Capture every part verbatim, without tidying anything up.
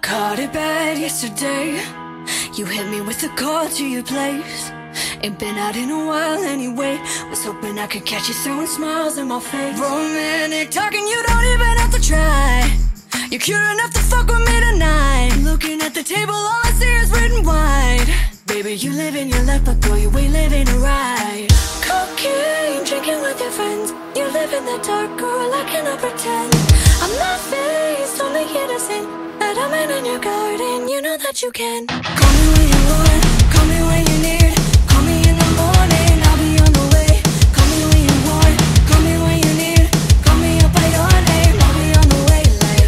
Caught it bad yesterday. You hit me with a call to your place. Ain't been out in a while anyway. Was hoping I could catch you throwing smiles in my face. Romantic talking, you don't even have to try. You're cute enough to fuck with me tonight. Looking at the table, all I see is red and white. Baby, you living your life, but girl, you ain't living it right. Cocaine, drinking with your friends. You live in the dark, girl, I cannot pretend. I'm not faced, only here to sin. That I'm in your garden, you know that you can. Call me when you want, call me when you need. Call me in the morning, I'll be on the way. Call me when you want, call me when you need. Call me up by your name, I'll be on the way. Like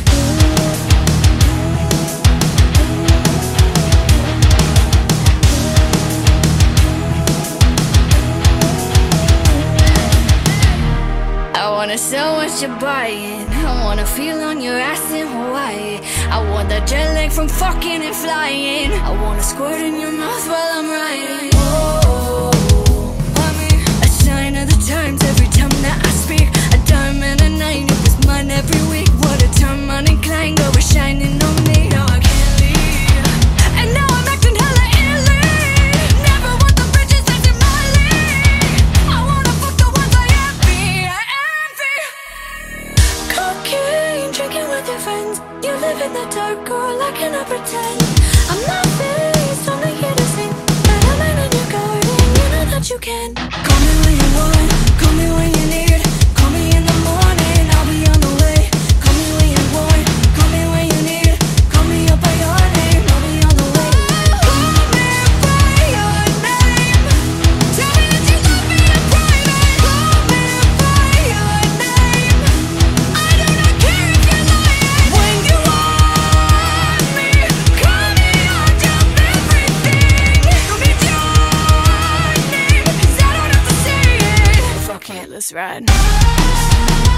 I wanna sell what you're buying. I wanna feel on your ass in Hawaii. I want that jet lag from fucking and flying. I wanna squirt in your mouth while I'm riding. Oh, a sign of the times every time that I speak. A diamond a night, it was mine every week. What a time on incline, go was shining on me. Now I can't leave, and now I'm acting hella illy. Never want the bitches that's in my league. I wanna fuck the ones I envy, I envy. Cocaine, drinking with your friends. You live in the dark, girl, I cannot pretend. I'm not faced, only here to sing. That I'm in your garden, you know that you can. Call me when you want, call me when you need. Call me in the morning, I'll be on the way. Call me when you want, call me when you need. Call me up by your name, I'll be on the way. Call me by your name. Tell me that you love me in private. Call me by your name. I do not care if you're lying. When you want me, call me, I'll drop everything. Call me Johnny, 'cause I don't have to say it. Fuck it, let's ride.